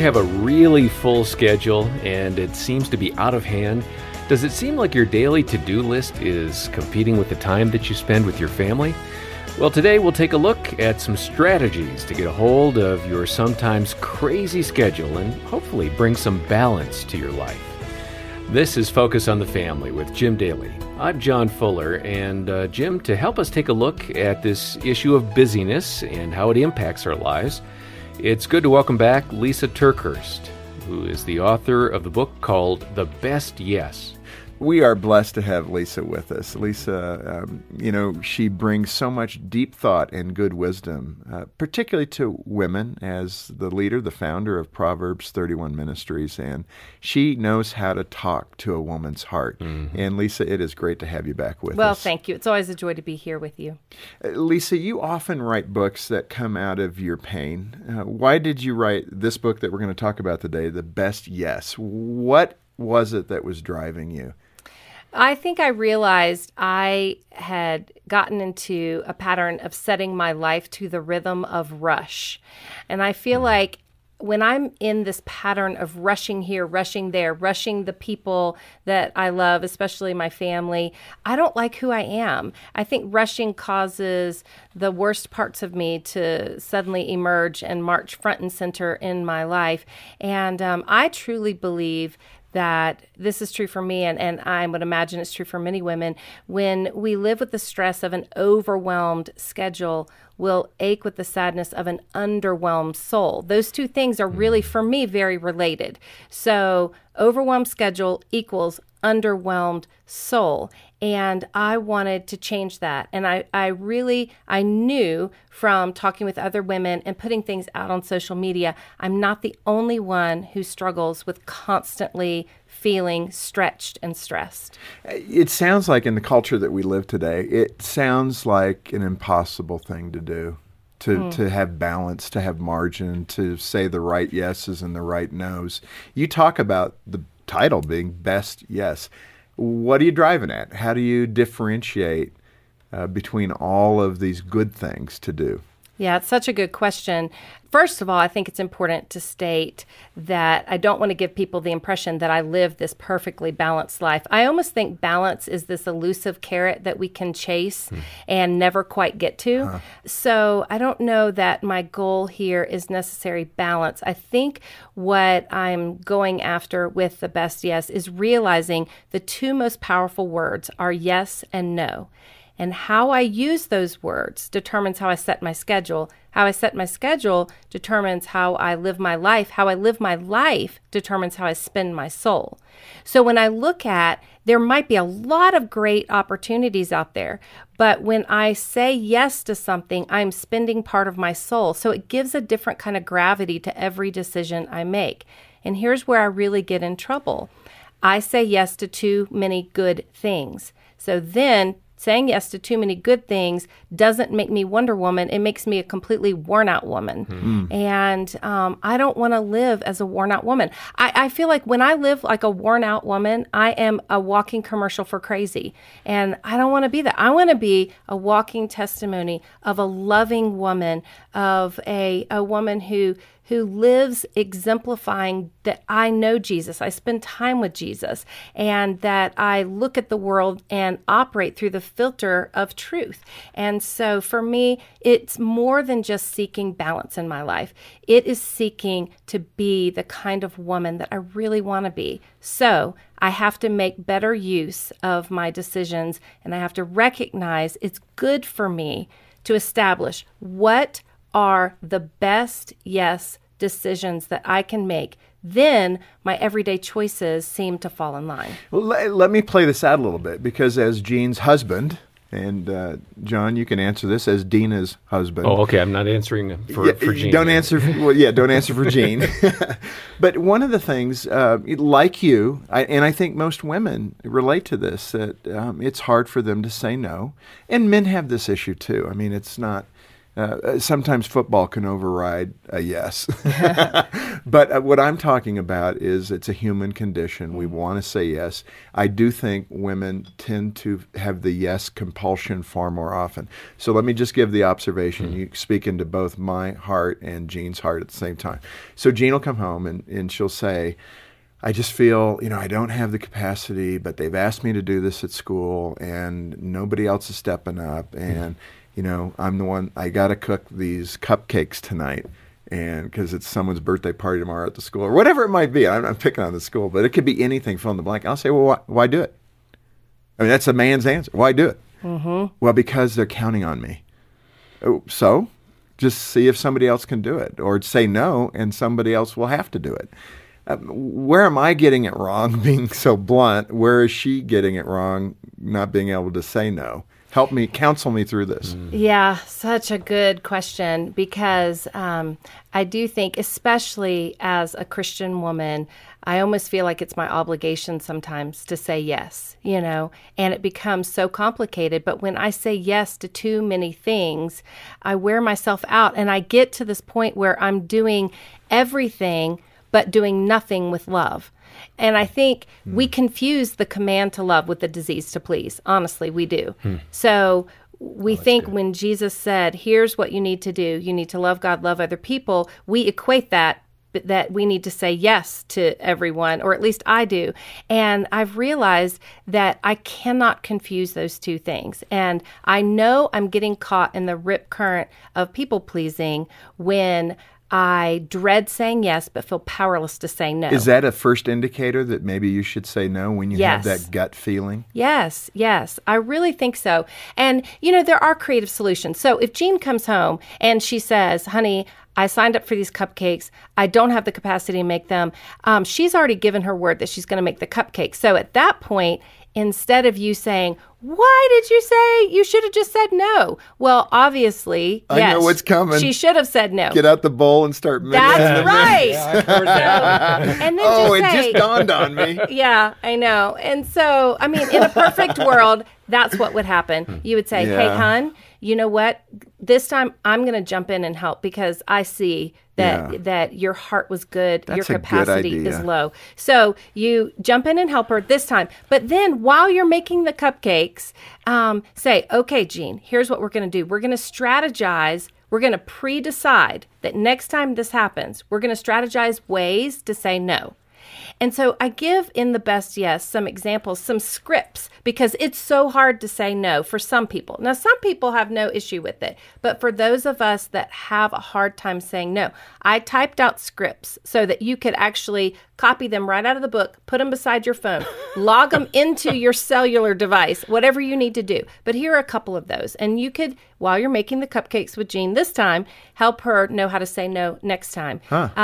have a really full schedule and it seems to be out of hand? Does it seem like your daily to-do list is competing with the time that you spend with your family? Well, today we'll take a look at some strategies to get a hold of your sometimes crazy schedule and hopefully bring some balance to your life. This is Focus on the Family with Jim Daly. I'm John Fuller, and Jim, to help us take a look at this issue of busyness and how it impacts our lives, it's good to welcome back Lysa TerKeurst, who is the author of the book called The Best Yes. We are blessed to have Lysa with us. Lysa, she brings so much deep thought and good wisdom, particularly to women as the leader, the founder of Proverbs 31 Ministries, and she knows how to talk to a woman's heart. Mm-hmm. And Lysa, it is great to have you back with us. Well, thank you. It's always a joy to be here with you. Lysa, you often write books that come out of your pain. Why did you write this book that we're going to talk about today, The Best Yes? What was it that was driving you? I think I realized I had gotten into a pattern of setting my life to the rhythm of rush. And I feel like when I'm in this pattern of rushing here, rushing there, rushing the people that I love, especially my family, I don't like who I am. I think rushing causes the worst parts of me to suddenly emerge and march front and center in my life. And I truly believe that this is true for me, and I would imagine it's true for many women. When we live with the stress of an overwhelmed schedule, we'll ache with the sadness of an underwhelmed soul. Those two things are really, for me, very related. So overwhelmed schedule equals underwhelmed soul. And I wanted to change that. And I knew from talking with other women and putting things out on social media, I'm not the only one who struggles with constantly feeling stretched and stressed. It sounds like in the culture that we live today, it sounds like an impossible thing to do. To have balance, to have margin, to say the right yeses and the right nos. You talk about the title being Best Yes. What are you driving at? How do you differentiate between all of these good things to do? Yeah, it's such a good question. First of all, I think it's important to state that I don't want to give people the impression that I live this perfectly balanced life. I almost think balance is this elusive carrot that we can chase and never quite get to. So I don't know that my goal here is necessary balance. I think what I'm going after with The Best Yes is realizing the two most powerful words are yes and no. And how I use those words determines how I set my schedule. How I set my schedule determines how I live my life. How I live my life determines how I spend my soul. So when I look at, there might be a lot of great opportunities out there, but when I say yes to something, I'm spending part of my soul. So it gives a different kind of gravity to every decision I make. And here's where I really get in trouble. I say yes to too many good things. So then saying yes to too many good things doesn't make me Wonder Woman. It makes me a completely worn out woman. Mm-hmm. And I don't want to live as a worn out woman. I feel like when I live like a worn out woman, I am a walking commercial for crazy. And I don't want to be that. I want to be a walking testimony of a loving woman, of a woman who lives exemplifying that I know Jesus, I spend time with Jesus, and that I look at the world and operate through the filter of truth. And so for me, it's more than just seeking balance in my life. It is seeking to be the kind of woman that I really want to be. So I have to make better use of my decisions, and I have to recognize it's good for me to establish what are the best yes decisions that I can make. Then my everyday choices seem to fall in line. Well, let me play this out a little bit, because as Jean's husband, and John, you can answer this as Dina's husband. Oh, okay. I'm not answering for Jean. Don't answer. Don't answer for Jean. But one of the things, like you, and I think most women relate to this, that it's hard for them to say no, and men have this issue too. I mean, it's not Sometimes football can override a yes. But what I'm talking about is it's a human condition. We want to say yes. I do think women tend to have the yes compulsion far more often. So let me just give the observation. You speak into both my heart and Jean's heart at the same time. So Jean will come home and she'll say, I just feel, I don't have the capacity, but they've asked me to do this at school and nobody else is stepping up. And I'm the one, I got to cook these cupcakes tonight and because it's someone's birthday party tomorrow at the school or whatever it might be. I'm picking on the school, but it could be anything, fill in the blank. I'll say, well, why do it? I mean, that's a man's answer. Why do it? Mm-hmm. Well, because they're counting on me. So just see if somebody else can do it or say no and somebody else will have to do it. Where am I getting it wrong being so blunt? Where is she getting it wrong not being able to say no? Help me, counsel me through this. Yeah, such a good question because I do think, especially as a Christian woman, I almost feel like it's my obligation sometimes to say yes, and it becomes so complicated. But when I say yes to too many things, I wear myself out and I get to this point where I'm doing everything but doing nothing with love. And I think we confuse the command to love with the disease to please. Honestly, we do. So we think good. When Jesus said, here's what you need to do. You need to love God, love other people. We equate that we need to say yes to everyone, or at least I do. And I've realized that I cannot confuse those two things. And I know I'm getting caught in the rip current of people pleasing when I dread saying yes, but feel powerless to say no. Is that a first indicator that maybe you should say no when you have that gut feeling? Yes. I really think so. And, there are creative solutions. So if Jean comes home and she says, honey, I signed up for these cupcakes. I don't have the capacity to make them. She's already given her word that she's going to make the cupcakes. So at that point, instead of you saying, why did you say you should have just said no? Well, obviously, yes. I know what's coming. She should have said no. Get out the bowl and start mixing. That's right. And then it just dawned on me. Yeah, I know. And so, in a perfect world, that's what would happen. You would say, hey, hon, you know what? This time I'm going to jump in and help because I see that your heart was good. That's your capacity a good idea. is low. So you jump in and help her this time. But then while you're making the cupcakes, say, okay, Jean, here's what we're going to do. We're going to strategize. We're going to pre-decide that next time this happens, we're going to strategize ways to say no. And so I give in the Best Yes some examples, some scripts, because it's so hard to say no for some people. Now, some people have no issue with it, but for those of us that have a hard time saying no, I typed out scripts so that you could actually copy them right out of the book, put them beside your phone, log them into your cellular device, whatever you need to do. But here are a couple of those. And you could, while you're making the cupcakes with Jean this time, help her know how to say no next time.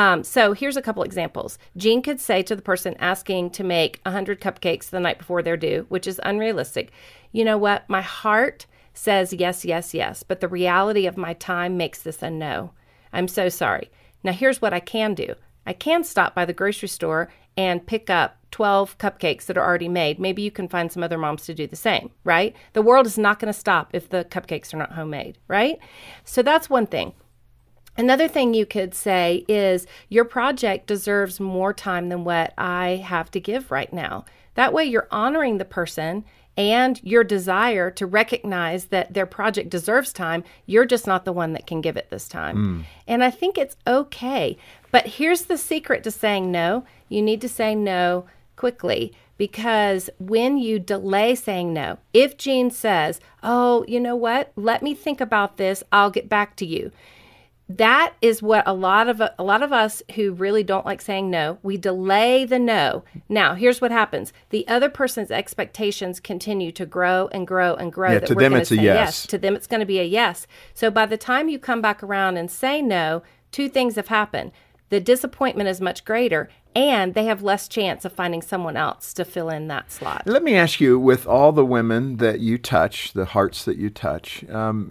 So here's a couple examples. Jean could say to the person asking to make 100 cupcakes the night before they're due, which is unrealistic. You know what? My heart says yes, yes, yes, but the reality of my time makes this a no. I'm so sorry. Now here's what I can do. I can stop by the grocery store and pick up 12 cupcakes that are already made. Maybe you can find some other moms to do the same, right? The world is not going to stop if the cupcakes are not homemade, right? So that's one thing. Another thing you could say is your project deserves more time than what I have to give right now. That way you're honoring the person and your desire to recognize that their project deserves time. You're just not the one that can give it this time. And I think it's okay. But here's the secret to saying no. You need to say no quickly, because when you delay saying no, if Jean says, oh, you know what? Let me think about this. I'll get back to you. That is what a lot of us who really don't like saying no, we delay the no. Now, here's what happens. The other person's expectations continue to grow and grow and grow. Yeah, to them it's a yes. To them it's going to be a yes. So by the time you come back around and say no, two things have happened. The disappointment is much greater, and they have less chance of finding someone else to fill in that slot. Let me ask you, with all the women that you touch, the hearts that you touch,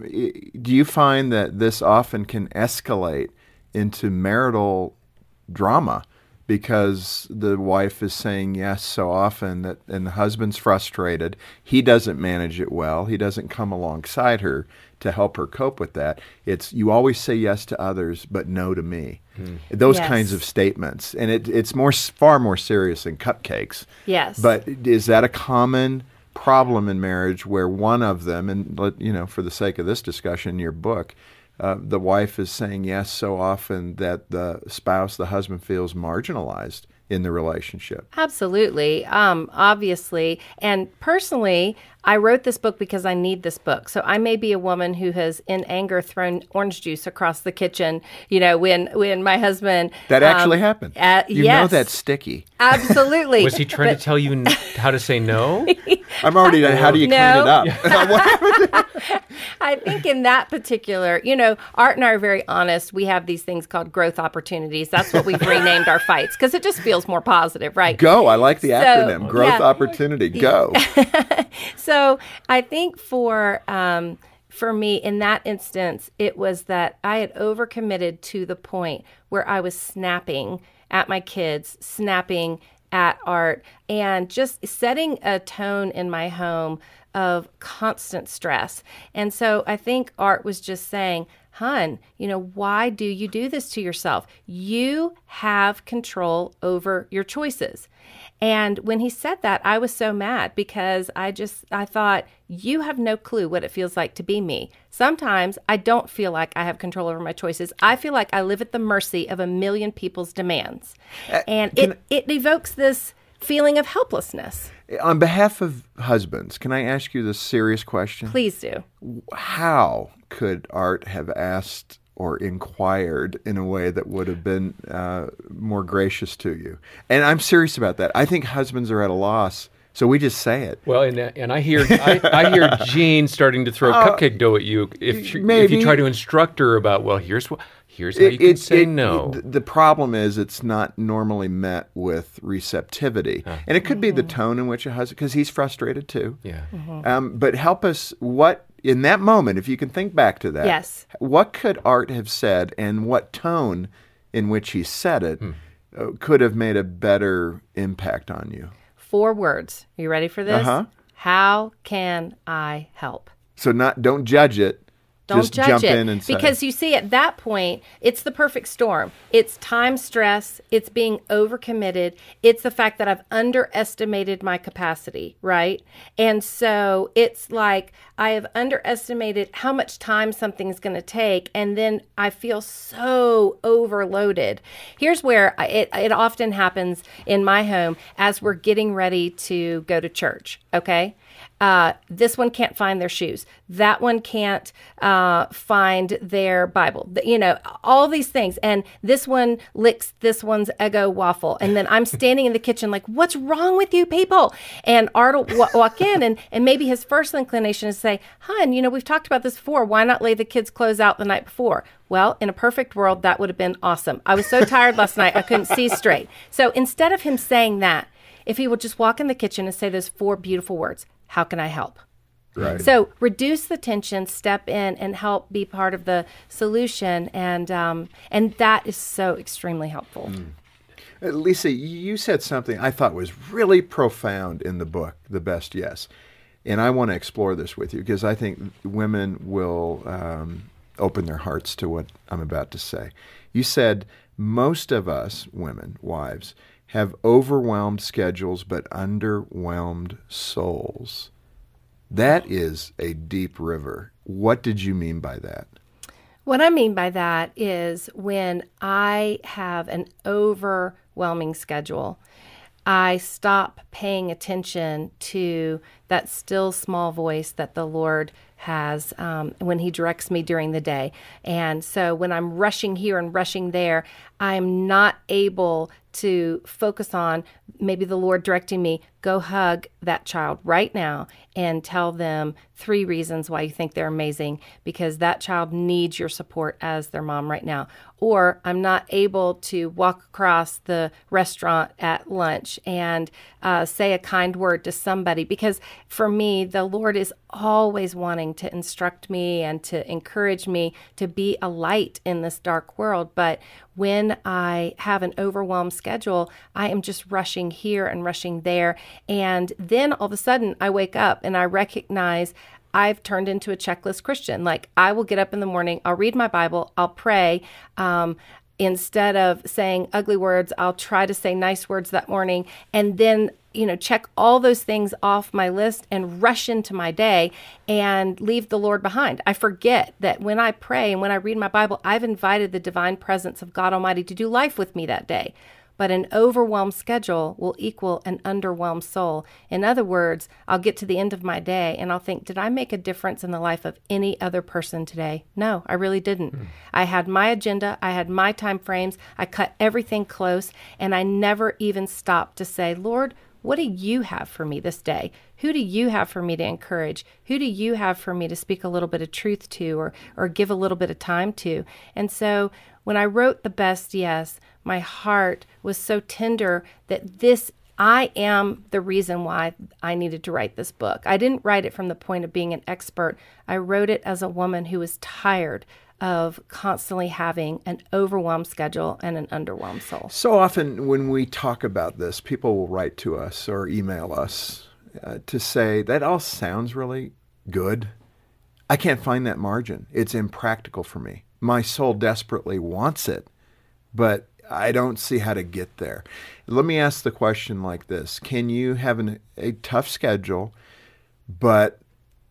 do you find that this often can escalate into marital drama because the wife is saying yes so often and the husband's frustrated. He doesn't manage it well. He doesn't come alongside her to help her cope with that. It's you always say yes to others, but no to me. Those Yes. kinds of statements. And it's far more serious than cupcakes. Yes. But is that a common problem in marriage where one of them, and for the sake of this discussion, your book, the wife is saying yes so often that the husband feels marginalized in the relationship? Absolutely. Obviously. And personally, I wrote this book because I need this book. So I may be a woman who has, in anger, thrown orange juice across the kitchen, when my husband... That actually happened. You know yes. that's sticky. Absolutely. Was he trying to tell you how to say no? I'm already done. How do you clean it No. up? I think in that particular, Art and I are very honest. We have these things called growth opportunities. That's what we've renamed our fights because it just feels more positive, right? Go. I like the acronym. Growth yeah. opportunity. Go. So I think for me in that instance, it was that I had overcommitted to the point where I was snapping at my kids, snapping at Art, and just setting a tone in my home of constant stress. And so I think Art was just saying, "Hun, why do you do this to yourself? You have control over your choices." And when he said that, I was so mad because I thought, you have no clue what it feels like to be me. Sometimes I don't feel like I have control over my choices. I feel like I live at the mercy of a million people's demands. And it evokes this feeling of helplessness. On behalf of husbands, can I ask you this serious question? Please do. How could Art have asked or inquired in a way that would have been more gracious to you? And I'm serious about that. I think husbands are at a loss, so we just say it. Well, and I hear Jean starting to throw cupcake dough at you if you try to instruct her about, well, here's how you can say no. The problem is it's not normally met with receptivity. And it could be the tone in which a husband, because he's frustrated too. Yeah. But help us, in that moment, if you can think back to that, Yes. what could Art have said and what tone in which he said it could have made a better impact on you? 4 words. Are you ready for this? Uh-huh. How can I help? So don't judge it. Don't Just judge jump it. in and say. Because you see, at that point, it's the perfect storm. It's time stress. It's being overcommitted. It's the fact that I've underestimated my capacity, right? And so it's like I have underestimated how much time something's going to take, and then I feel so overloaded. Here's where it often happens in my home as we're getting ready to go to church, okay? This one can't find their shoes. That one can't find their Bible. All these things. And this one licks this one's Eggo waffle. And then I'm standing in the kitchen like, what's wrong with you people? And Art will walk in and maybe his first inclination is to say, "Hun, we've talked about this before. Why not lay the kids' clothes out the night before?" Well, in a perfect world, that would have been awesome. I was so tired last night, I couldn't see straight. So instead of him saying that, if he would just walk in the kitchen and say those 4 beautiful words, "How can I help?" Right. So reduce the tension, step in, and help be part of the solution, and that is so extremely helpful. Lisa, you said something I thought was really profound in the book, The Best Yes. And I want to explore this with you because I think women will open their hearts to what I'm about to say. You said most of us women, wives, have overwhelmed schedules but underwhelmed souls. That is a deep river. What did you mean by that? What I mean by that is when I have an overwhelming schedule, I stop paying attention to that still small voice that the Lord has when He directs me during the day. And so when I'm rushing here and rushing there, I'm not able to focus on maybe the Lord directing me, go hug that child right now and tell them 3 reasons why you think they're amazing, because that child needs your support as their mom right now. Or I'm not able to walk across the restaurant at lunch and say a kind word to somebody, because for me, the Lord is always wanting to instruct me and to encourage me to be a light in this dark world. But when I have an overwhelmed schedule, I am just rushing here and rushing there. And then all of a sudden I wake up and I recognize I've turned into a checklist Christian. Like, I will get up in the morning, I'll read my Bible, I'll pray. Instead of saying ugly words, I'll try to say nice words that morning, and then, check all those things off my list and rush into my day and leave the Lord behind. I forget that when I pray and when I read my Bible, I've invited the divine presence of God Almighty to do life with me that day. But an overwhelmed schedule will equal an underwhelmed soul. In other words, I'll get to the end of my day and I'll think, did I make a difference in the life of any other person today? No, I really didn't. I had my agenda. I had my time frames. I cut everything close, and I never even stopped to say, Lord, what do you have for me this day? Who do you have for me to encourage? Who do you have for me to speak a little bit of truth to, or give a little bit of time to? And so when I wrote The Best Yes, my heart was so tender that I am the reason why I needed to write this book. I didn't write it from the point of being an expert. I wrote it as a woman who was tired of constantly having an overwhelmed schedule and an underwhelmed soul. So often when we talk about this, people will write to us or email us to say, that all sounds really good. I can't find that margin. It's impractical for me. My soul desperately wants it, but I don't see how to get there. Let me ask the question like this. Can you have a tough schedule, but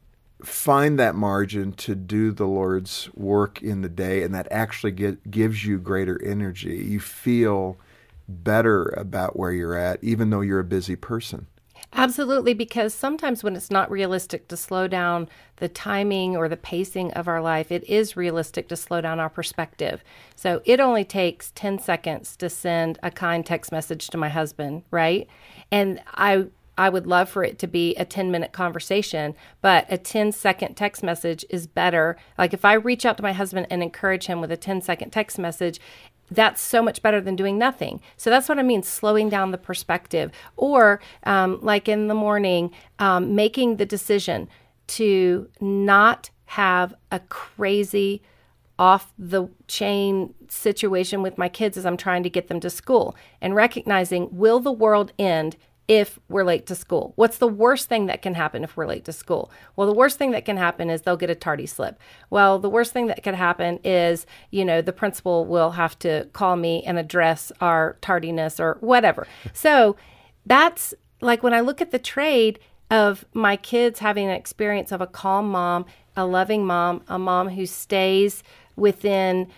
find that margin to do the Lord's work in the day, and that actually gives you greater energy? You feel better about where you're at, even though you're a busy person. Absolutely, because sometimes when it's not realistic to slow down the timing or the pacing of our life, it is realistic to slow down our perspective. So it only takes 10 seconds to send a kind text message to my husband, right? And I would love for it to be a 10-minute conversation, but a 10-second text message is better. Like, if I reach out to my husband and encourage him with a 10-second text message, that's so much better than doing nothing. So that's what I mean, slowing down the perspective. Or like in the morning, making the decision to not have a crazy off the chain situation with my kids as I'm trying to get them to school, and recognizing, will the world end if we're late to school? What's the worst thing that can happen if we're late to school? Well, the worst thing that can happen is they'll get a tardy slip. Well, the worst thing that could happen is, the principal will have to call me and address our tardiness or whatever. So that's like, when I look at the trade of my kids having an experience of a calm mom, a loving mom, a mom who stays within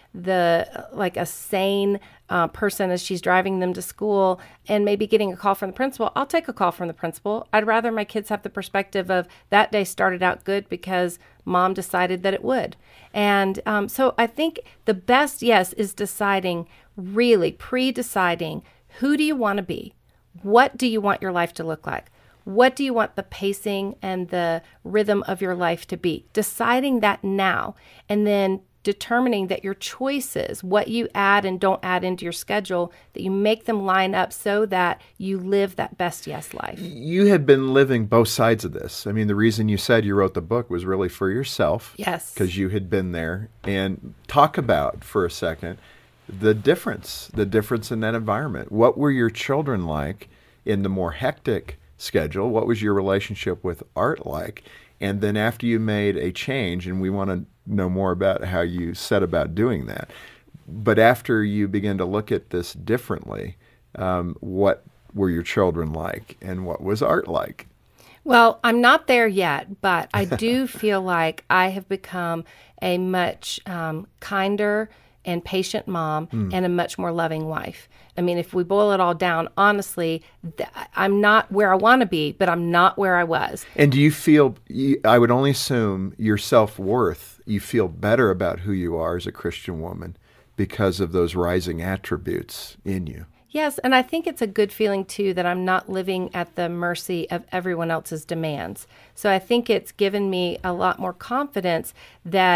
a sane person as she's driving them to school, and maybe getting a call from the principal, I'll take a call from the principal. I'd rather my kids have the perspective of that day started out good because mom decided that it would. And so I think the best yes is deciding, really pre-deciding, who do you want to be? What do you want your life to look like? What do you want the pacing and the rhythm of your life to be? Deciding that now, and then determining that your choices, what you add and don't add into your schedule, that you make them line up so that you live that best yes life. You have been living both sides of this. I mean, the reason you said you wrote the book was really for yourself. Yes. Because you had been there. And talk about, for a second, the difference in that environment. What were your children like in the more hectic schedule? What was your relationship with art like? And then after you made a change, and we want to know more about how you set about doing that, but after you began to look at this differently, what were your children like, and what was art like? Well, I'm not there yet, but I do feel like I have become a much kinder and patient mom and a much more loving wife. I mean, if we boil it all down, honestly, I'm not where I want to be, but I'm not where I was. And do you feel, I would only assume your self-worth, you feel better about who you are as a Christian woman because of those rising attributes in you? Yes, and I think it's a good feeling, too, that I'm not living at the mercy of everyone else's demands. So I think it's given me a lot more confidence that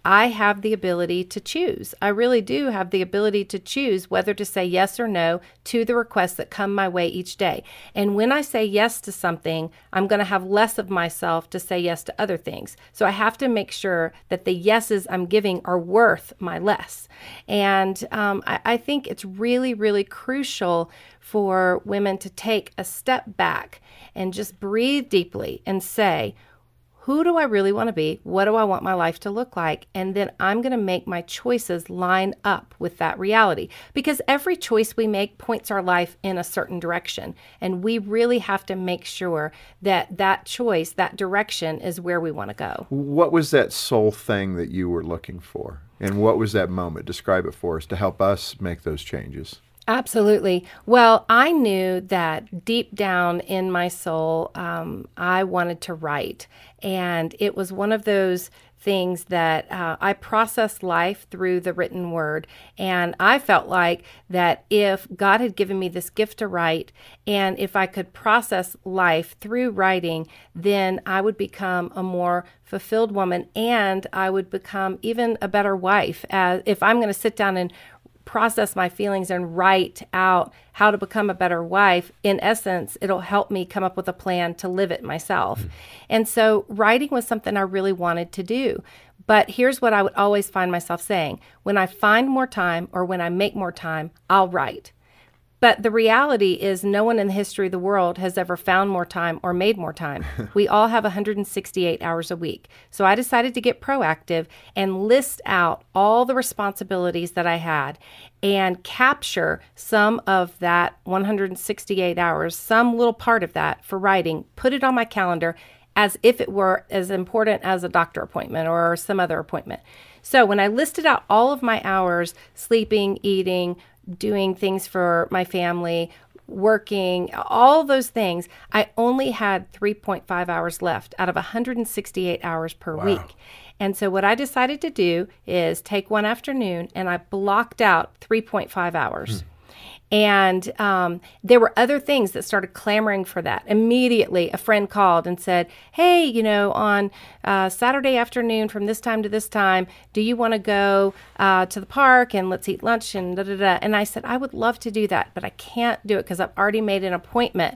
I have the ability to choose. I really do have the ability to choose whether to say yes or no to the requests that come my way each day. And when I say yes to something, I'm going to have less of myself to say yes to other things. So I have to make sure that the yeses I'm giving are worth my less. And I think it's really, really crucial for women to take a step back and just breathe deeply and say, who do I really want to be? What do I want my life to look like? And then I'm going to make my choices line up with that reality. Because every choice we make points our life in a certain direction. And we really have to make sure that that choice, that direction is where we want to go. What was that soul thing that you were looking for? And what was that moment? Describe it for us to help us make those changes. Absolutely. Well, I knew that deep down in my soul, I wanted to write. And it was one of those things that I processed life through the written word. And I felt like that if God had given me this gift to write, and if I could process life through writing, then I would become a more fulfilled woman, and I would become even a better wife. If I'm going to sit down and process my feelings and write out how to become a better wife, in essence, it'll help me come up with a plan to live it myself. And so writing was something I really wanted to do. But here's what I would always find myself saying: when I find more time or when I make more time, I'll write. But the reality is no one in the history of the world has ever found more time or made more time. We all have 168 hours a week. So I decided to get proactive and list out all the responsibilities that I had and capture some of that 168 hours, some little part of that for writing, put it on my calendar as if it were as important as a doctor appointment or some other appointment. So when I listed out all of my hours, sleeping, eating, doing things for my family, working, all those things, I only had 3.5 hours left out of 168 hours per week. And so what I decided to do is take one afternoon and I blocked out 3.5 hours. And there were other things that started clamoring for that. Immediately, a friend called and said, hey, on Saturday afternoon from this time to this time, do you want to go to the park and let's eat lunch and da-da-da? And I said, I would love to do that, but I can't do it because I've already made an appointment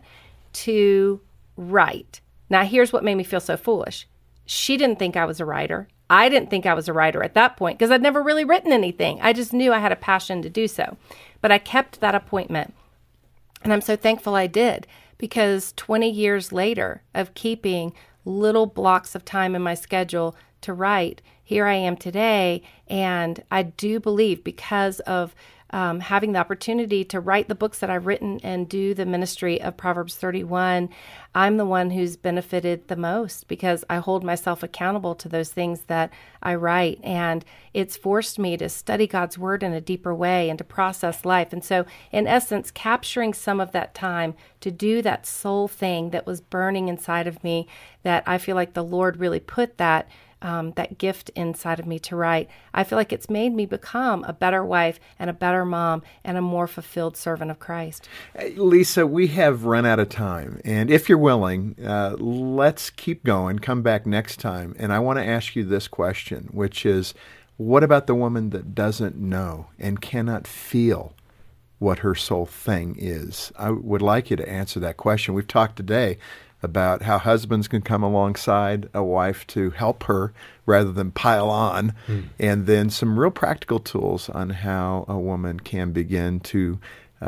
to write. Now, here's what made me feel so foolish. She didn't think I was a writer. I didn't think I was a writer at that point because I'd never really written anything. I just knew I had a passion to do so. But I kept that appointment. And I'm so thankful I did, because 20 years later of keeping little blocks of time in my schedule to write, here I am today. And I do believe because of having the opportunity to write the books that I've written and do the ministry of Proverbs 31, I'm the one who's benefited the most because I hold myself accountable to those things that I write. And it's forced me to study God's word in a deeper way and to process life. And so, in essence, capturing some of that time to do that soul thing that was burning inside of me, that I feel like the Lord really put that gift inside of me to write. I feel like it's made me become a better wife and a better mom and a more fulfilled servant of Christ. Lisa, we have run out of time. And if you're willing, let's keep going. Come back next time. And I want to ask you this question, which is, what about the woman that doesn't know and cannot feel what her soul thing is? I would like you to answer that question. We've talked today about how husbands can come alongside a wife to help her rather than pile on, and then some real practical tools on how a woman can begin to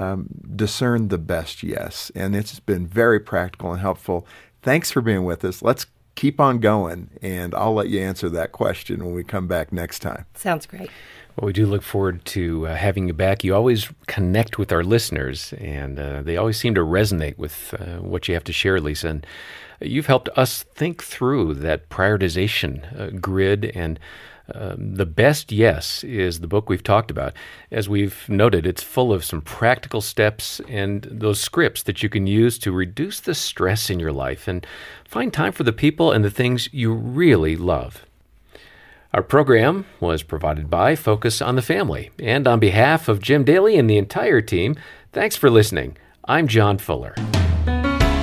discern the best yes. And it's been very practical and helpful. Thanks for being with us. Let's keep on going, and I'll let you answer that question when we come back next time. Sounds great. Well, we do look forward to having you back. You always connect with our listeners, and they always seem to resonate with what you have to share, Lisa. And you've helped us think through that prioritization grid, and The Best Yes is the book we've talked about. As we've noted, it's full of some practical steps and those scripts that you can use to reduce the stress in your life and find time for the people and the things you really love. Our program was provided by Focus on the Family. And on behalf of Jim Daly and the entire team, thanks for listening. I'm John Fuller.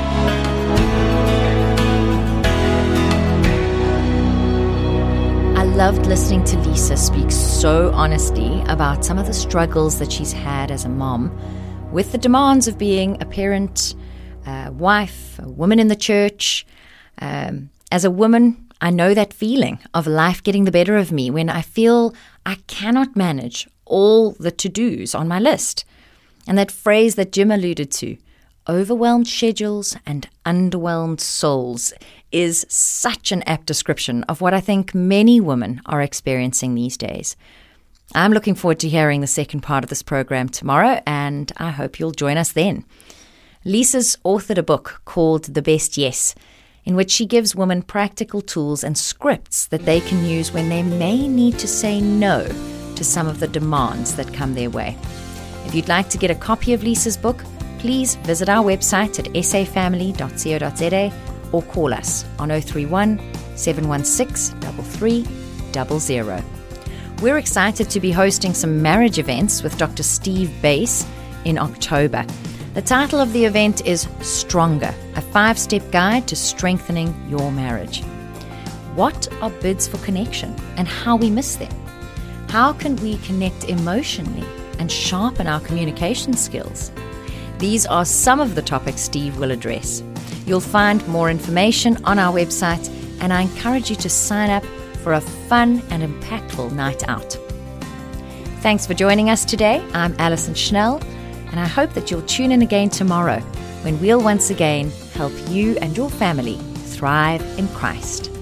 I loved listening to Lisa speak so honestly about some of the struggles that she's had as a mom with the demands of being a parent, a wife, a woman in the church. As a woman, I know that feeling of life getting the better of me when I feel I cannot manage all the to-dos on my list. And that phrase that Jim alluded to, overwhelmed schedules and underwhelmed souls, is such an apt description of what I think many women are experiencing these days. I'm looking forward to hearing the second part of this program tomorrow, and I hope you'll join us then. Lisa's authored a book called The Best Yes, in which she gives women practical tools and scripts that they can use when they may need to say no to some of the demands that come their way. If you'd like to get a copy of Lisa's book, please visit our website at safamily.co.za or call us on 031 716 3300. We're excited to be hosting some marriage events with Dr. Steve Bass in October. The title of the event is Stronger, a 5-step guide to strengthening your marriage. What are bids for connection and how we miss them? How can we connect emotionally and sharpen our communication skills? These are some of the topics Steve will address. You'll find more information on our website, and I encourage you to sign up for a fun and impactful night out. Thanks for joining us today. I'm Alison Schnell, and I hope that you'll tune in again tomorrow when we'll once again help you and your family thrive in Christ.